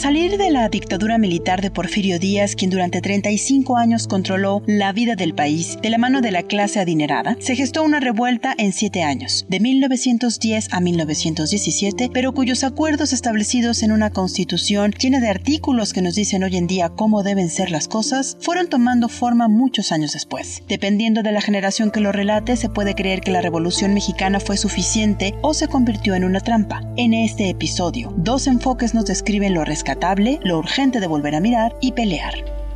Tras salir de la dictadura militar de Porfirio Díaz, quien durante 35 años controló la vida del país de la mano de la clase adinerada, se gestó una revuelta en 7 años, de 1910 a 1917, pero cuyos acuerdos establecidos en una constitución llena de artículos que nos dicen hoy en día cómo deben ser las cosas, fueron tomando forma muchos años después. Dependiendo de la generación que lo relate, se puede creer que la Revolución Mexicana fue suficiente o se convirtió en una trampa. En este episodio, dos enfoques nos describen lo rescatable, lo urgente de volver a mirar y pelear.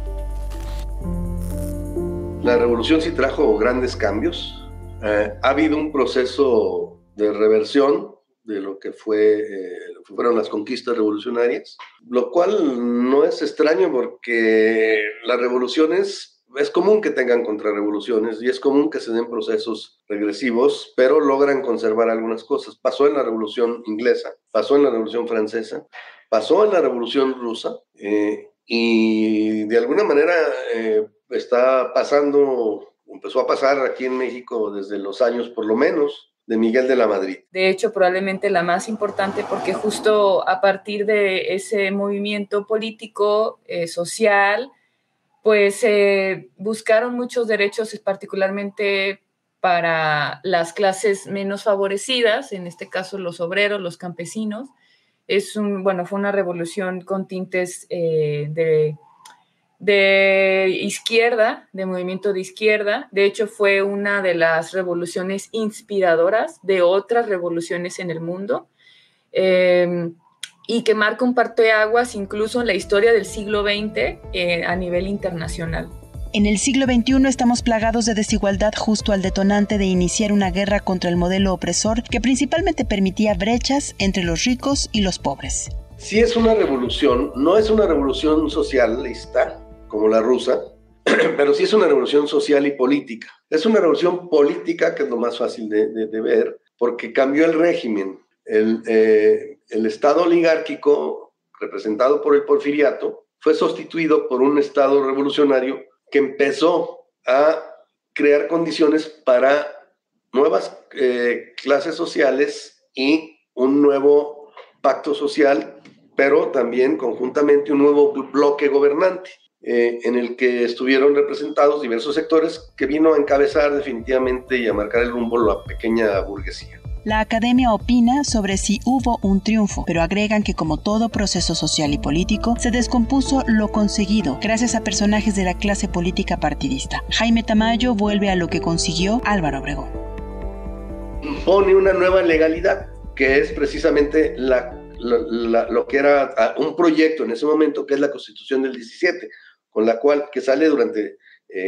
La revolución sí trajo grandes cambios. Ha habido un proceso de reversión de lo que fueron las conquistas revolucionarias, lo cual no es extraño porque las revoluciones es común que tengan contrarrevoluciones y es común que se den procesos regresivos, pero logran conservar algunas cosas. Pasó en la Revolución Inglesa, pasó en la Revolución Francesa, pasó en la Revolución Rusa y de alguna manera empezó a pasar aquí en México desde los años, por lo menos, de Miguel de la Madrid. De hecho, probablemente la más importante porque justo a partir de ese movimiento político, social, pues buscaron muchos derechos, particularmente para las clases menos favorecidas, en este caso los obreros, los campesinos. Fue una revolución con tintes de izquierda, de movimiento de izquierda. De hecho, fue una de las revoluciones inspiradoras de otras revoluciones en el mundo. Y que marca un parteaguas incluso en la historia del siglo XX a nivel internacional. En el siglo XXI estamos plagados de desigualdad justo al detonante de iniciar una guerra contra el modelo opresor que principalmente permitía brechas entre los ricos y los pobres. Sí es una revolución, no es una revolución socialista como la rusa, pero sí es una revolución social y política. Es una revolución política que es lo más fácil de ver porque cambió el régimen. El Estado oligárquico, representado por el porfiriato, fue sustituido por un Estado revolucionario que empezó a crear condiciones para nuevas clases sociales y un nuevo pacto social, pero también conjuntamente un nuevo bloque gobernante, en el que estuvieron representados diversos sectores que vino a encabezar definitivamente y a marcar el rumbo la pequeña burguesía. La academia opina sobre si hubo un triunfo, pero agregan que como todo proceso social y político, se descompuso lo conseguido gracias a personajes de la clase política partidista. Jaime Tamayo vuelve a lo que consiguió Álvaro Obregón. Impone una nueva legalidad, que es precisamente lo que era un proyecto en ese momento, que es la Constitución del 17, con la cual que sale durante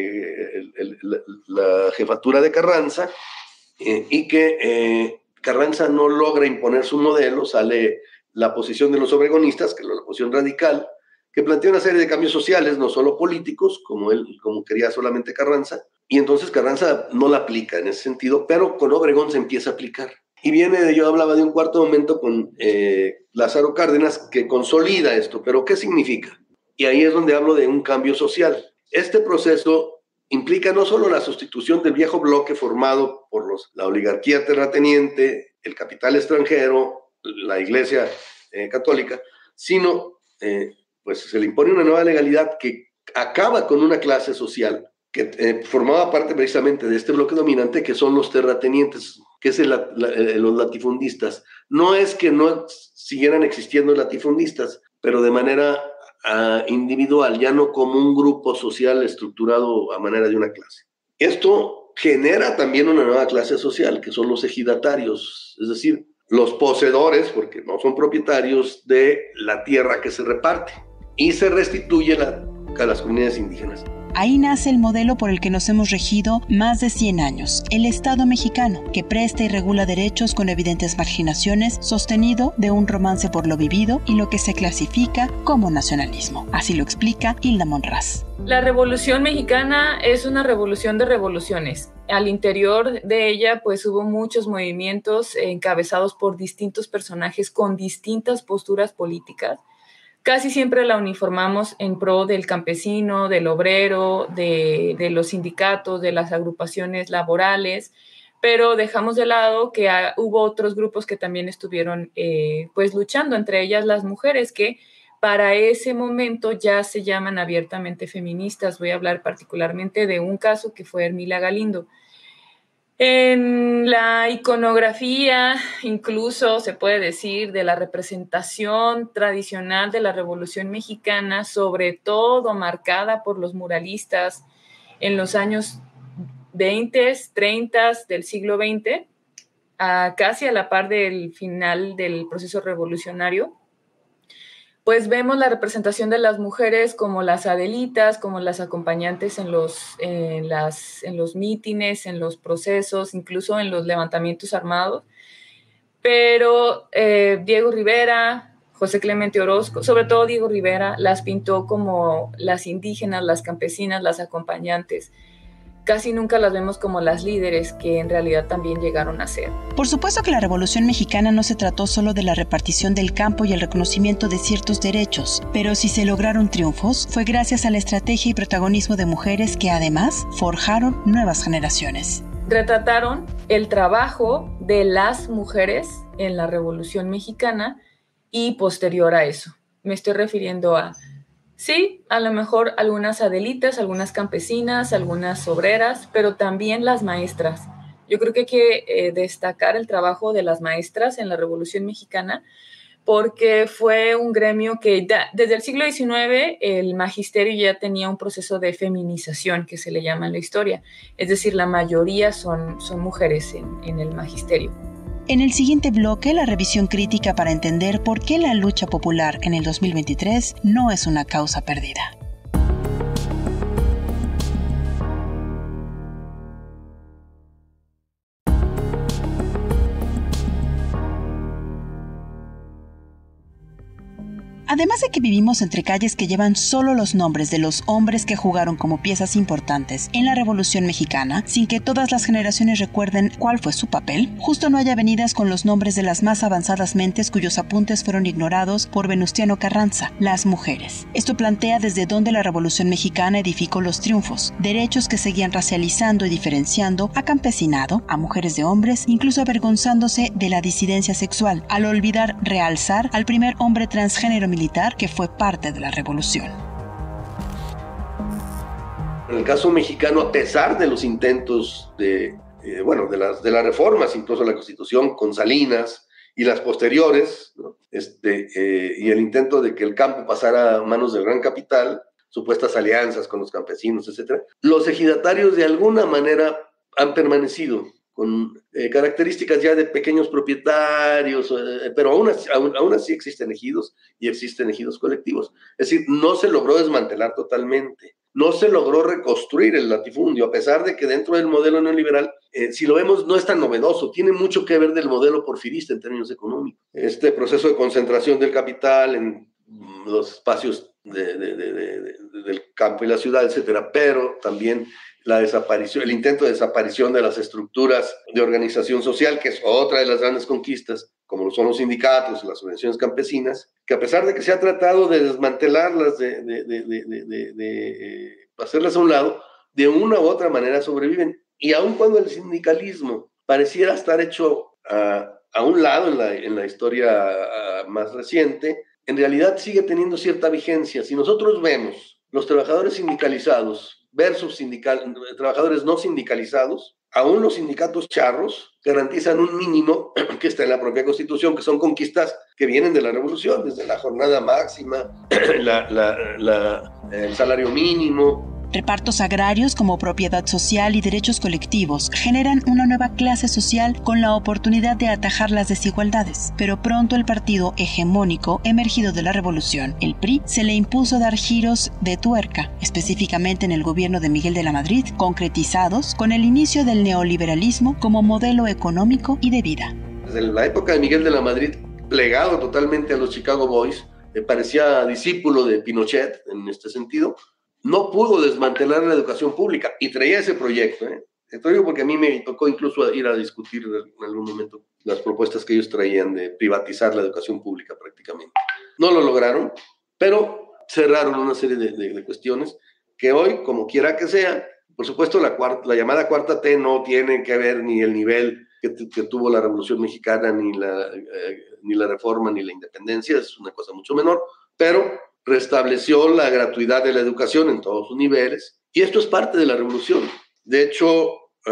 la jefatura de Carranza, y que Carranza no logra imponer su modelo. Sale la posición de los obregonistas, que es la posición radical, que plantea una serie de cambios sociales, no solo políticos, como quería solamente Carranza, y entonces Carranza no la aplica en ese sentido, pero con Obregón se empieza a aplicar. Y yo hablaba de un cuarto momento con Lázaro Cárdenas, que consolida esto, pero ¿qué significa? Y ahí es donde hablo de un cambio social. Este proceso implica no solo la sustitución del viejo bloque formado por la oligarquía terrateniente, el capital extranjero, la Iglesia católica, sino pues se le impone una nueva legalidad que acaba con una clase social que formaba parte precisamente de este bloque dominante, que son los terratenientes, que es los latifundistas. No es que no siguieran existiendo latifundistas, pero de manera individual, ya no como un grupo social estructurado a manera de una clase. Esto genera también una nueva clase social, que son los ejidatarios, es decir, los poseedores, porque no son propietarios de la tierra que se reparte, y se restituye a las comunidades indígenas. Ahí nace el modelo por el que nos hemos regido más de 100 años, el Estado mexicano, que presta y regula derechos con evidentes marginaciones, sostenido de un romance por lo vivido y lo que se clasifica como nacionalismo. Así lo explica Hilda Monraz. La Revolución Mexicana es una revolución de revoluciones. Al interior de ella, pues hubo muchos movimientos encabezados por distintos personajes con distintas posturas políticas. Casi siempre la uniformamos en pro del campesino, del obrero, de los sindicatos, de las agrupaciones laborales, pero dejamos de lado que hubo otros grupos que también estuvieron pues luchando, entre ellas las mujeres, que para ese momento ya se llaman abiertamente feministas. Voy a hablar particularmente de un caso que fue Ermila Galindo. En la iconografía, incluso se puede decir, de la representación tradicional de la Revolución Mexicana, sobre todo marcada por los muralistas en los años 20, 30 del siglo XX, casi a la par del final del proceso revolucionario, pues vemos la representación de las mujeres como las adelitas, como las acompañantes en los mítines, en los procesos, incluso en los levantamientos armados. Pero Diego Rivera, José Clemente Orozco, sobre todo Diego Rivera, las pintó como las indígenas, las campesinas, las acompañantes. Casi nunca las vemos como las líderes que en realidad también llegaron a ser. Por supuesto que la Revolución Mexicana no se trató solo de la repartición del campo y el reconocimiento de ciertos derechos, pero si se lograron triunfos, fue gracias a la estrategia y protagonismo de mujeres que además forjaron nuevas generaciones. Retrataron el trabajo de las mujeres en la Revolución Mexicana y posterior a eso. Me estoy refiriendo a sí, a lo mejor algunas adelitas, algunas campesinas, algunas obreras, pero también las maestras. Yo creo que hay que destacar el trabajo de las maestras en la Revolución Mexicana, porque fue un gremio que desde el siglo XIX el magisterio ya tenía un proceso de feminización, que se le llama en la historia. Es decir, la mayoría son mujeres en el magisterio. En el siguiente bloque, la revisión crítica para entender por qué la lucha popular en el 2023 no es una causa perdida. Además de que vivimos entre calles que llevan solo los nombres de los hombres que jugaron como piezas importantes en la Revolución Mexicana, sin que todas las generaciones recuerden cuál fue su papel, justo no hay avenidas con los nombres de las más avanzadas mentes cuyos apuntes fueron ignorados por Venustiano Carranza, las mujeres. Esto plantea desde dónde la Revolución Mexicana edificó los triunfos, derechos que seguían racializando y diferenciando a campesinado, a mujeres de hombres, incluso avergonzándose de la disidencia sexual, al olvidar realzar al primer hombre transgénero militar que fue parte de la revolución. En el caso mexicano, a pesar de los intentos de las reformas, incluso la Constitución con Salinas y las posteriores, ¿no? Y el intento de que el campo pasara a manos del gran capital, supuestas alianzas con los campesinos, etc., los ejidatarios de alguna manera han permanecido con características ya de pequeños propietarios, pero aún así existen ejidos y existen ejidos colectivos. Es decir, no se logró desmantelar totalmente, no se logró reconstruir el latifundio, a pesar de que dentro del modelo neoliberal, si lo vemos, no es tan novedoso, tiene mucho que ver del modelo porfirista en términos económicos. Este proceso de concentración del capital en los espacios del campo y la ciudad, etcétera, pero también el intento de desaparición de las estructuras de organización social, que es otra de las grandes conquistas, como son los sindicatos, las organizaciones campesinas, que a pesar de que se ha tratado de desmantelarlas, de hacerlas a un lado, de una u otra manera sobreviven. Y aun cuando el sindicalismo pareciera estar hecho a un lado en la historia más reciente, en realidad sigue teniendo cierta vigencia. Si nosotros vemos los trabajadores sindicalizados versus trabajadores no sindicalizados, aún los sindicatos charros garantizan un mínimo que está en la propia Constitución, que son conquistas que vienen de la Revolución, desde la jornada máxima, el salario mínimo. Repartos agrarios como propiedad social y derechos colectivos generan una nueva clase social con la oportunidad de atajar las desigualdades. Pero pronto el partido hegemónico emergido de la revolución, el PRI, se le impuso dar giros de tuerca, específicamente en el gobierno de Miguel de la Madrid, concretizados con el inicio del neoliberalismo como modelo económico y de vida. Desde la época de Miguel de la Madrid, plegado totalmente a los Chicago Boys, parecía discípulo de Pinochet en este sentido, no pudo desmantelar la educación pública y traía ese proyecto. Esto digo porque a mí me tocó incluso ir a discutir en algún momento las propuestas que ellos traían de privatizar la educación pública prácticamente. No lo lograron, pero cerraron una serie de cuestiones que hoy, como quiera que sea, por supuesto la llamada cuarta T no tiene que ver ni el nivel que tuvo la Revolución Mexicana, ni la reforma, ni la independencia, es una cosa mucho menor, pero restableció la gratuidad de la educación en todos sus niveles, y esto es parte de la revolución. De hecho,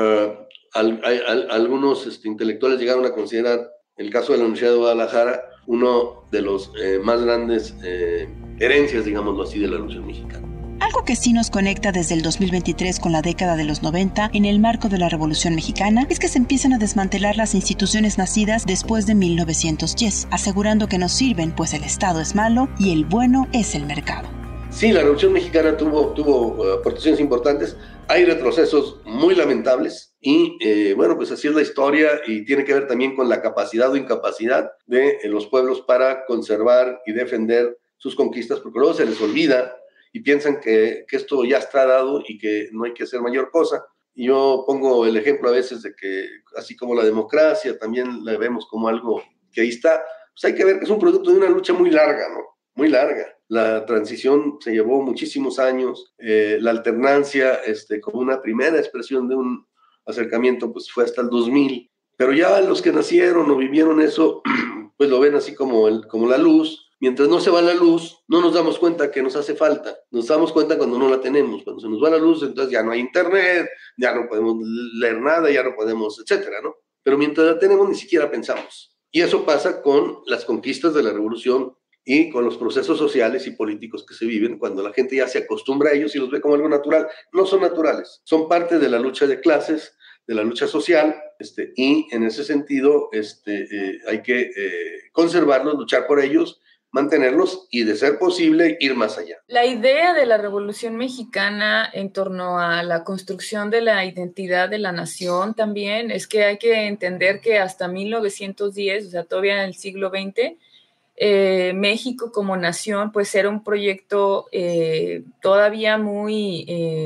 algunos intelectuales llegaron a considerar el caso de la Universidad de Guadalajara uno de los más grandes herencias, digámoslo así, de la Revolución Mexicana. Algo que sí nos conecta desde el 2023 con la década de los 90 en el marco de la Revolución Mexicana es que se empiezan a desmantelar las instituciones nacidas después de 1910, asegurando que no sirven pues el Estado es malo y el bueno es el mercado. Sí, la Revolución Mexicana tuvo aportaciones importantes. Hay retrocesos muy lamentables y, bueno, pues así es la historia y tiene que ver también con la capacidad o incapacidad de los pueblos para conservar y defender sus conquistas, porque luego se les olvida y piensan que esto ya está dado y que no hay que hacer mayor cosa. Y yo pongo el ejemplo a veces de que, así como la democracia, también la vemos como algo que ahí está, pues hay que ver que es un producto de una lucha muy larga, ¿no? Muy larga. La transición se llevó muchísimos años, la alternancia como una primera expresión de un acercamiento pues fue hasta el 2000, pero ya los que nacieron o vivieron eso pues lo ven así como la luz. Mientras no se va la luz, no nos damos cuenta que nos hace falta. Nos damos cuenta cuando no la tenemos. Cuando se nos va la luz, entonces ya no hay internet, ya no podemos leer nada, ya no podemos, etcétera, ¿no? Pero mientras la tenemos, ni siquiera pensamos. Y eso pasa con las conquistas de la revolución y con los procesos sociales y políticos que se viven cuando la gente ya se acostumbra a ellos y los ve como algo natural. No son naturales, son parte de la lucha de clases, de la lucha social, y en ese sentido hay que conservarlos, luchar por ellos, mantenerlos y, de ser posible, ir más allá. La idea de la Revolución Mexicana en torno a la construcción de la identidad de la nación también es que hay que entender que hasta 1910, o sea, todavía en el siglo XX, México como nación pues era un proyecto todavía muy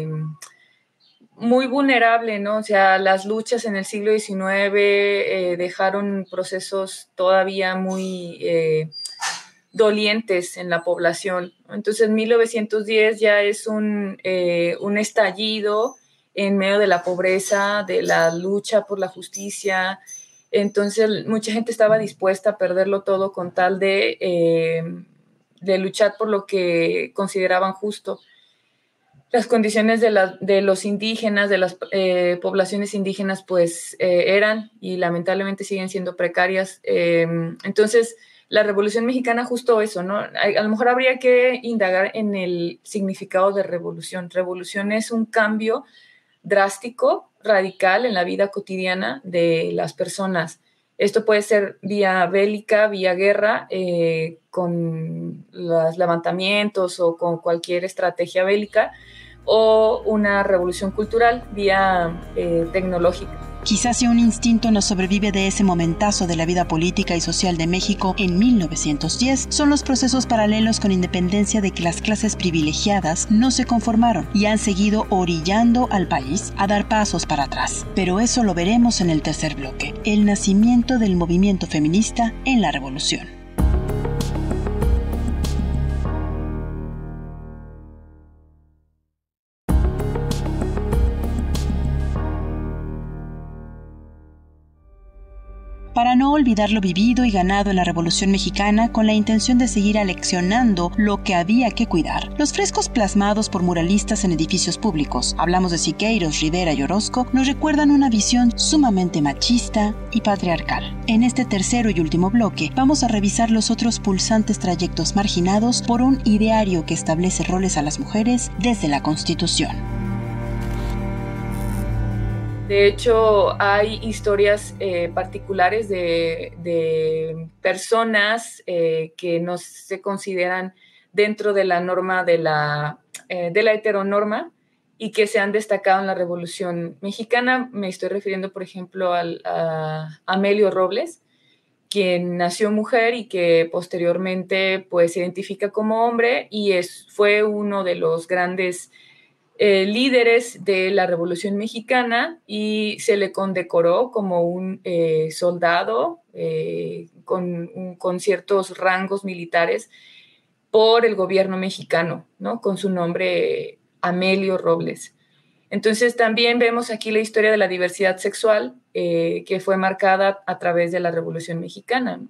vulnerable, ¿no? O sea, las luchas en el siglo XIX dejaron procesos todavía muy dolientes en la población. Entonces, 1910 ya es un estallido en medio de la pobreza, de la lucha por la justicia. Entonces, mucha gente estaba dispuesta a perderlo todo con tal de luchar por lo que consideraban justo. Las condiciones de los indígenas, de las poblaciones indígenas, pues eran y lamentablemente siguen siendo precarias. Entonces, la Revolución Mexicana justo eso, ¿no? A lo mejor habría que indagar en el significado de revolución. Revolución es un cambio drástico, radical en la vida cotidiana de las personas. Esto puede ser vía bélica, vía guerra, con los levantamientos o con cualquier estrategia bélica, o una revolución cultural vía tecnológica. Quizás si un instinto nos sobrevive de ese momentazo de la vida política y social de México en 1910, son los procesos paralelos con independencia de que las clases privilegiadas no se conformaron y han seguido orillando al país a dar pasos para atrás. Pero eso lo veremos en el tercer bloque, el nacimiento del movimiento feminista en la revolución. Para no olvidar lo vivido y ganado en la Revolución Mexicana con la intención de seguir aleccionando lo que había que cuidar. Los frescos plasmados por muralistas en edificios públicos, hablamos de Siqueiros, Rivera y Orozco, nos recuerdan una visión sumamente machista y patriarcal. En este tercero y último bloque, vamos a revisar los otros pulsantes trayectos marginados por un ideario que establece roles a las mujeres desde la Constitución. De hecho, hay historias particulares de personas que no se consideran dentro de la norma de la heteronorma y que se han destacado en la Revolución Mexicana. Me estoy refiriendo, por ejemplo, a Amelio Robles, quien nació mujer y que posteriormente pues, se identifica como hombre y fue uno de los grandes líderes de la Revolución Mexicana y se le condecoró como un soldado con ciertos rangos militares por el gobierno mexicano, ¿no? Con su nombre Amelio Robles. Entonces también vemos aquí la historia de la diversidad sexual que fue marcada a través de la Revolución Mexicana, ¿no?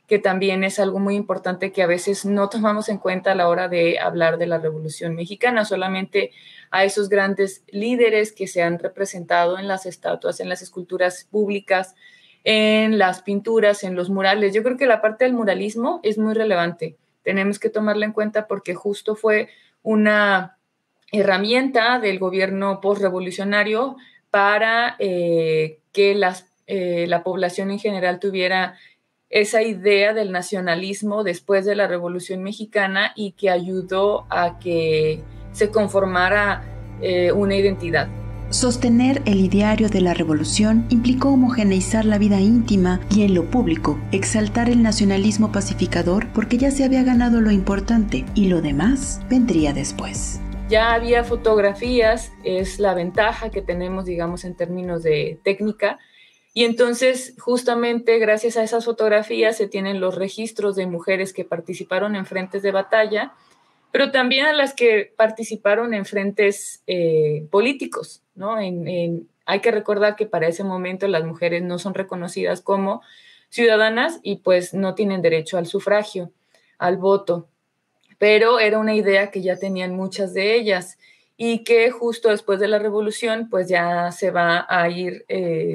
que también es algo muy importante que a veces no tomamos en cuenta a la hora de hablar de la Revolución Mexicana, solamente a esos grandes líderes que se han representado en las estatuas, en las esculturas públicas, en las pinturas, en los murales. Yo creo que la parte del muralismo es muy relevante. Tenemos que tomarla en cuenta porque justo fue una herramienta del gobierno postrevolucionario para que la población en general tuviera esa idea del nacionalismo después de la Revolución Mexicana y que ayudó a que se conformara una identidad. Sostener el ideario de la revolución implicó homogeneizar la vida íntima y en lo público, exaltar el nacionalismo pacificador porque ya se había ganado lo importante y lo demás vendría después. Ya había fotografías, es la ventaja que tenemos, digamos, en términos de técnica, y entonces justamente gracias a esas fotografías se tienen los registros de mujeres que participaron en frentes de batalla, pero también a las que participaron en frentes políticos, ¿no? Hay que recordar que para ese momento las mujeres no son reconocidas como ciudadanas y pues no tienen derecho al sufragio, al voto, pero era una idea que ya tenían muchas de ellas y que justo después de la revolución pues ya se va a ir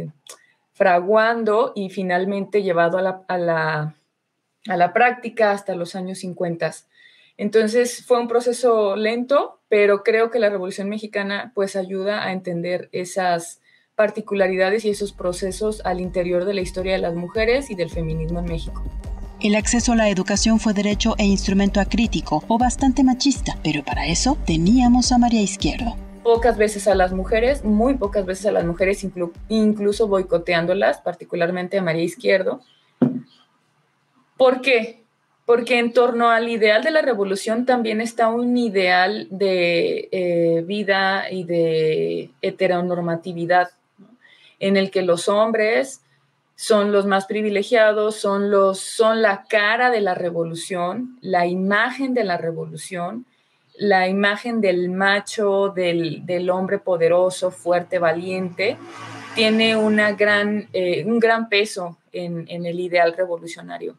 fraguando y finalmente llevado a la práctica hasta los años 50. Entonces fue un proceso lento, pero creo que la Revolución Mexicana pues ayuda a entender esas particularidades y esos procesos al interior de la historia de las mujeres y del feminismo en México. El acceso a la educación fue derecho e instrumento acrítico o bastante machista, pero para eso teníamos a María Izquierdo. Pocas veces a las mujeres, muy pocas veces a las mujeres, incluso boicoteándolas, particularmente a María Izquierdo. ¿Por qué? Porque en torno al ideal de la revolución también está un ideal de vida y de heteronormatividad, ¿no? En el que los hombres son los más privilegiados, son la cara de la revolución, la imagen de la revolución, la imagen del macho, del hombre poderoso, fuerte, valiente, tiene un gran peso en el ideal revolucionario.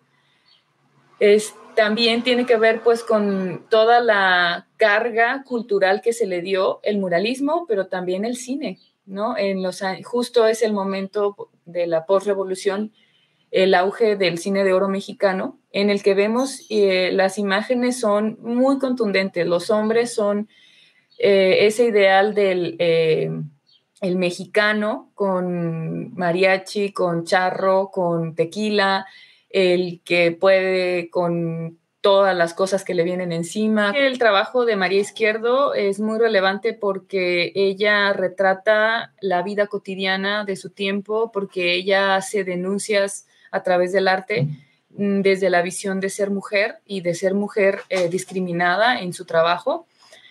También tiene que ver pues con toda la carga cultural que se le dio el muralismo, pero también el cine, ¿no? Justo es el momento de la postrevolución, el auge del cine de oro mexicano, en el que vemos las imágenes son muy contundentes. Los hombres son ese ideal del el mexicano con mariachi, con charro, con tequila, el que puede con todas las cosas que le vienen encima. El trabajo de María Izquierdo es muy relevante porque ella retrata la vida cotidiana de su tiempo, porque ella hace denuncias a través del arte desde la visión de ser mujer y de ser mujer discriminada en su trabajo.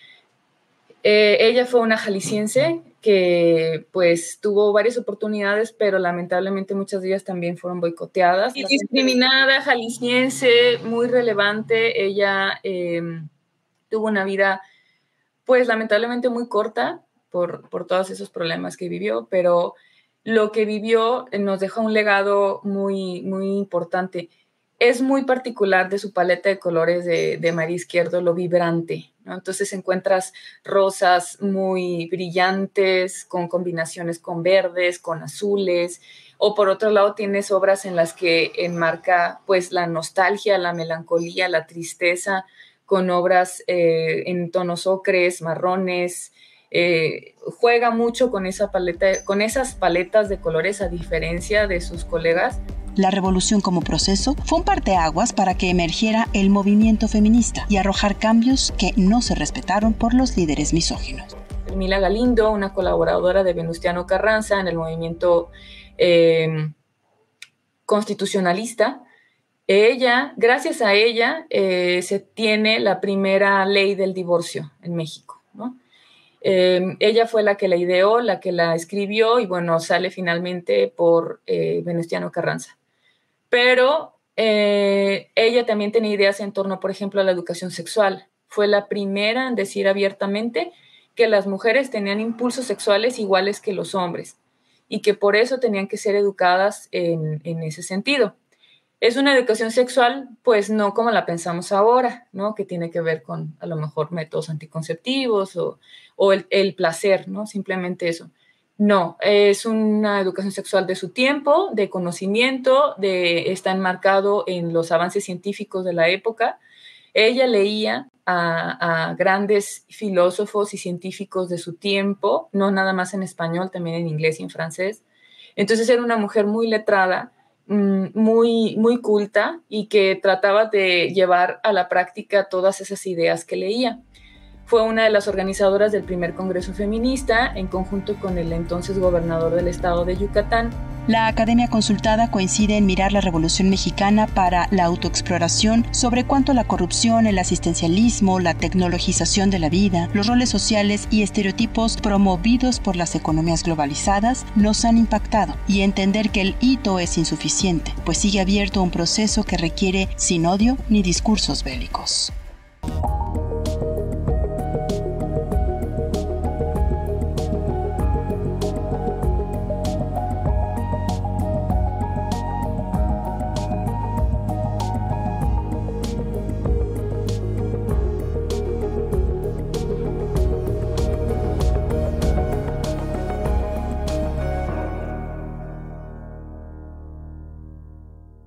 Ella fue una jalisciense que pues tuvo varias oportunidades, pero lamentablemente muchas de ellas también fueron boicoteadas. Y discriminada, jalisciense, muy relevante. Ella tuvo una vida pues lamentablemente muy corta por todos esos problemas que vivió, pero lo que vivió nos deja un legado muy, muy importante. Es muy particular de su paleta de colores de María Izquierdo, lo vibrante, ¿no? Entonces encuentras rosas muy brillantes, con combinaciones con verdes, con azules, o por otro lado tienes obras en las que enmarca pues la nostalgia, la melancolía, la tristeza, con obras en tonos ocres, marrones. Juega mucho con esa paleta, con esas paletas de colores a diferencia de sus colegas. La revolución como proceso fue un parteaguas para que emergiera el movimiento feminista y arrojar cambios que no se respetaron por los líderes misóginos. Hermila Galindo, una colaboradora de Venustiano Carranza en el movimiento constitucionalista, gracias a ella, se tiene la primera ley del divorcio en México, ¿no? Ella fue la que la ideó, la que la escribió y bueno, sale finalmente por Venustiano Carranza. Pero ella también tenía ideas en torno, por ejemplo, a la educación sexual. Fue la primera en decir abiertamente que las mujeres tenían impulsos sexuales iguales que los hombres y que por eso tenían que ser educadas en ese sentido. Es una educación sexual, pues no como la pensamos ahora, ¿no? Que tiene que ver con a lo mejor métodos anticonceptivos o el placer, ¿no? Simplemente eso. No, es una educación sexual de su tiempo, de conocimiento, está enmarcado en los avances científicos de la época. Ella leía a grandes filósofos y científicos de su tiempo, no nada más en español, también en inglés y en francés. Entonces era una mujer muy letrada, muy, muy culta y que trataba de llevar a la práctica todas esas ideas que leía. Fue una de las organizadoras del primer Congreso Feminista en conjunto con el entonces gobernador del estado de Yucatán. La academia consultada coincide en mirar la Revolución Mexicana para la autoexploración sobre cuánto la corrupción, el asistencialismo, la tecnologización de la vida, los roles sociales y estereotipos promovidos por las economías globalizadas nos han impactado, y entender que el hito es insuficiente, pues sigue abierto un proceso que requiere sin odio ni discursos bélicos.